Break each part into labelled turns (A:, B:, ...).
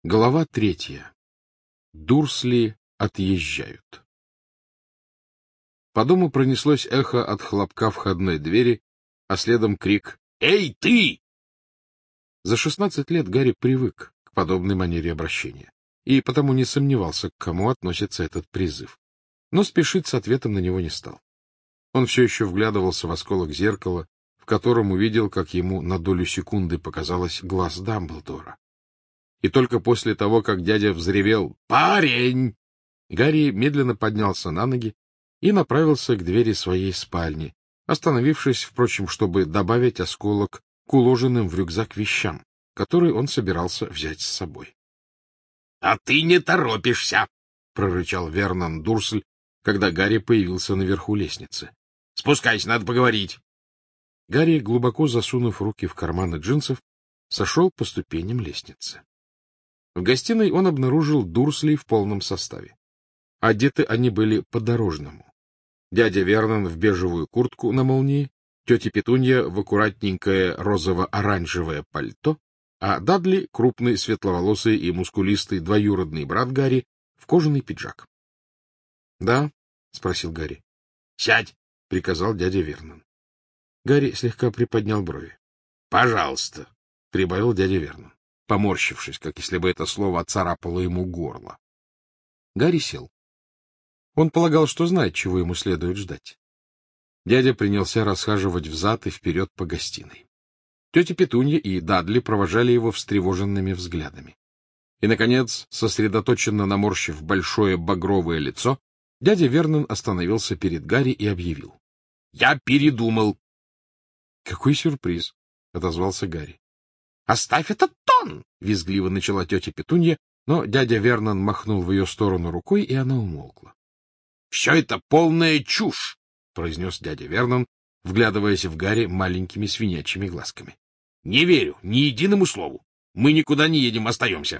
A: Глава 3. Дурсли отъезжают. По дому пронеслось эхо от хлопка входной двери, а следом крик «Эй, ты!». За 16 лет Гарри привык к подобной манере обращения и потому не сомневался, к кому относится этот призыв. Но спешить с ответом на него не стал. Он все еще вглядывался в осколок зеркала, в котором увидел, как ему на долю секунды показалось глаз Дамблдора. И только после того, как дядя взревел «Парень!», Гарри медленно поднялся на ноги и направился к двери своей спальни, остановившись, впрочем, чтобы добавить осколок к уложенным в рюкзак вещам, которые он собирался взять с собой. — А ты не торопишься! — прорычал Вернон Дурсль, когда Гарри появился наверху лестницы. — Спускайся, надо поговорить. Гарри, глубоко засунув руки в карманы джинсов, сошел по ступеням лестницы. В гостиной он обнаружил Дурслей в полном составе. Одеты они были по-дорожному. Дядя Вернон в бежевую куртку на молнии, тетя Петунья в аккуратненькое розово-оранжевое пальто, а Дадли, крупный, светловолосый и мускулистый двоюродный брат Гарри, в кожаный пиджак. — Да? — спросил Гарри. — Сядь! — приказал дядя Вернон. Гарри слегка приподнял брови. — Пожалуйста! — прибавил дядя Вернон, поморщившись, как если бы это слово отцарапало ему горло. Гарри сел. Он полагал, что знает, чего ему следует ждать. Дядя принялся расхаживать взад и вперед по гостиной. Тетя Петунья и Дадли провожали его встревоженными взглядами. И, наконец, сосредоточенно наморщив большое багровое лицо, дядя Вернон остановился перед Гарри и объявил. — Я передумал. — Какой сюрприз! — отозвался Гарри. — Оставь этот тон! — визгливо начала тетя Петунья, но дядя Вернон махнул в ее сторону рукой, и она умолкла. — Все это полная чушь! — произнес дядя Вернон, вглядываясь в Гарри маленькими свинячьими глазками. — Не верю ни единому слову. Мы никуда не едем, остаемся.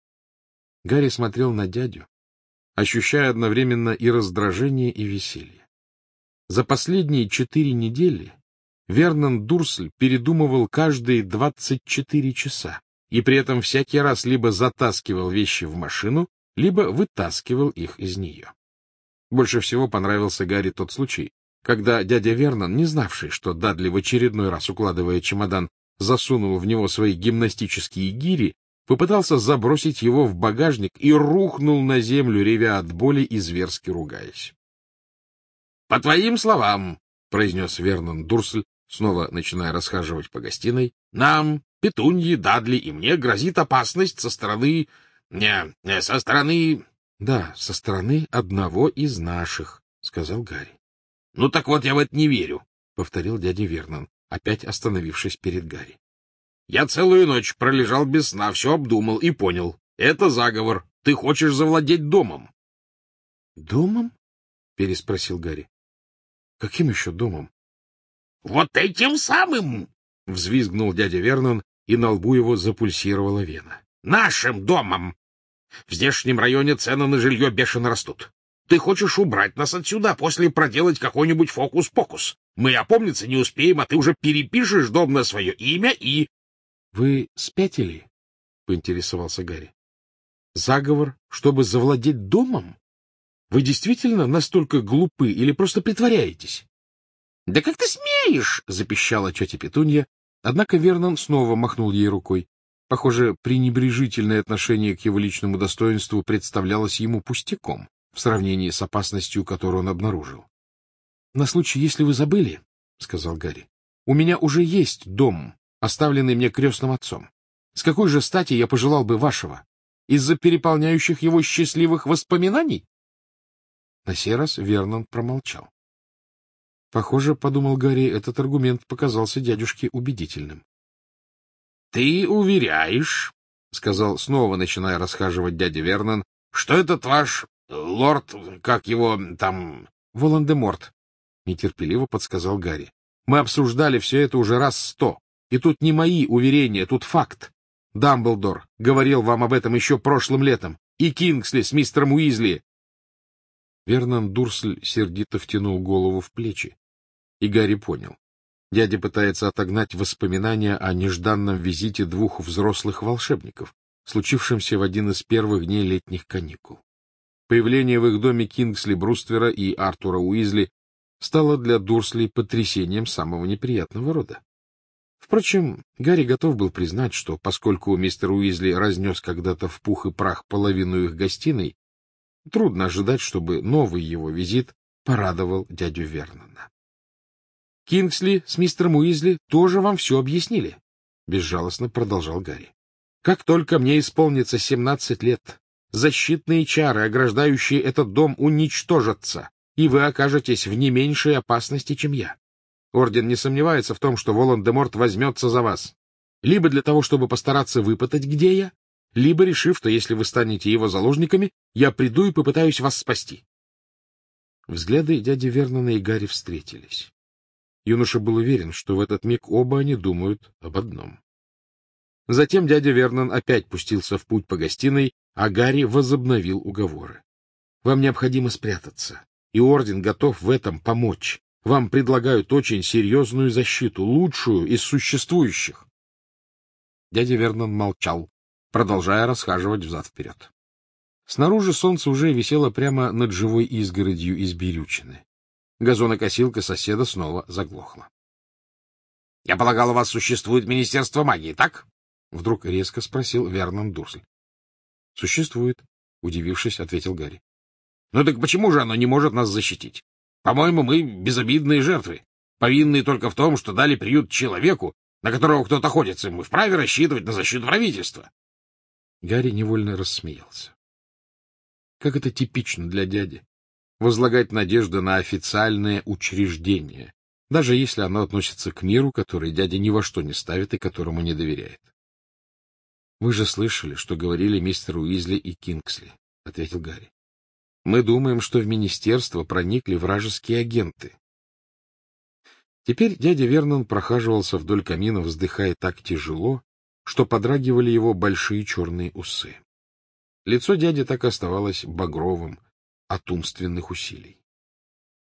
A: Гарри смотрел на дядю, ощущая одновременно и раздражение, и веселье. За последние 4 недели Вернон Дурсль передумывал каждые 24 часа, и при этом всякий раз либо затаскивал вещи в машину, либо вытаскивал их из нее. Больше всего понравился Гарри тот случай, когда дядя Вернон, не знавший, что Дадли в очередной раз, укладывая чемодан, засунул в него свои гимнастические гири, попытался забросить его в багажник и рухнул на землю, ревя от боли и зверски ругаясь. — По твоим словам, — произнес Вернон Дурсль, снова начиная расхаживать по гостиной, — нам, Петунье, Дадли и мне грозит опасность со стороны... со стороны... — Да, со стороны одного из наших, — сказал Гарри. — Ну так вот я в это не верю, — повторил дядя Вернон, опять остановившись перед Гарри. — Я целую ночь пролежал без сна, все обдумал и понял. Это заговор. Ты хочешь завладеть домом. — Домом? — переспросил Гарри. — Каким еще домом? — Вот этим самым! — взвизгнул дядя Вернон, и на лбу его запульсировала вена. — Нашим домом! В здешнем районе цены на жилье бешено растут. Ты хочешь убрать нас отсюда, а после проделать какой-нибудь фокус-покус. Мы опомниться не успеем, а ты уже перепишешь дом на свое имя и... — Вы спятили? — поинтересовался Гарри. — Заговор, чтобы завладеть домом? Вы действительно настолько глупы или просто притворяетесь? — Да как ты смеешь? — запищала тетя Петунья, однако Вернон снова махнул ей рукой. Похоже, пренебрежительное отношение к его личному достоинству представлялось ему пустяком в сравнении с опасностью, которую он обнаружил. — На случай, если вы забыли, — сказал Гарри, — у меня уже есть дом, оставленный мне крестным отцом. С какой же стати я пожелал бы вашего? Из-за переполняющих его счастливых воспоминаний? На сей раз Вернон промолчал. Похоже, — подумал Гарри, — этот аргумент показался дядюшке убедительным. — Ты уверяешь, — сказал, снова начиная расхаживать дядя Вернон, — что этот ваш лорд, как его там... — Волан-де-Морт, — нетерпеливо подсказал Гарри. — Мы обсуждали все это уже раз 100, и тут не мои уверения, тут факт. Дамблдор говорил вам об этом еще прошлым летом, и Кингсли с мистером Уизли. Вернон Дурсль сердито втянул голову в плечи, и Гарри понял. Дядя пытается отогнать воспоминания о нежданном визите 2 взрослых волшебников, случившемся в один из первых дней летних каникул. Появление в их доме Кингсли Бруствера и Артура Уизли стало для Дурслей потрясением самого неприятного рода. Впрочем, Гарри готов был признать, что поскольку мистер Уизли разнес когда-то в пух и прах половину их гостиной, трудно ожидать, чтобы новый его визит порадовал дядю Вернона. — Кингсли с мистером Уизли тоже вам все объяснили, — безжалостно продолжал Гарри. — Как только мне исполнится 17 лет, защитные чары, ограждающие этот дом, уничтожатся, и вы окажетесь в не меньшей опасности, чем я. Орден не сомневается в том, что Волан-де-Морт возьмется за вас, либо для того, чтобы постараться выпытать, где я, либо решив, что если вы станете его заложниками, я приду и попытаюсь вас спасти. Взгляды дяди Вернона и Гарри встретились. Юноша был уверен, что в этот миг оба они думают об одном. Затем дядя Вернон опять пустился в путь по гостиной, а Гарри возобновил уговоры. — Вам необходимо спрятаться, и Орден готов в этом помочь. Вам предлагают очень серьезную защиту, лучшую из существующих. Дядя Вернон молчал, продолжая расхаживать взад-вперед. Снаружи солнце уже висело прямо над живой изгородью из берючины. Газонокосилка соседа снова заглохла. — Я полагал, у вас существует Министерство магии, так? — вдруг резко спросил Вернон Дурсль. — Существует, — удивившись, ответил Гарри. — Ну так почему же оно не может нас защитить? По-моему, мы безобидные жертвы, повинные только в том, что дали приют человеку, на которого кто-то охотится, и мы вправе рассчитывать на защиту правительства. Гарри невольно рассмеялся. Как это типично для дяди — возлагать надежды на официальное учреждение, даже если оно относится к миру, который дядя ни во что не ставит и которому не доверяет. — Вы же слышали, что говорили мистер Уизли и Кингсли, — ответил Гарри. Мы думаем, что в министерство проникли вражеские агенты. Теперь дядя Вернон прохаживался вдоль камина, вздыхая так тяжело, что подрагивали его большие черные усы. Лицо дяди так и оставалось багровым от умственных усилий.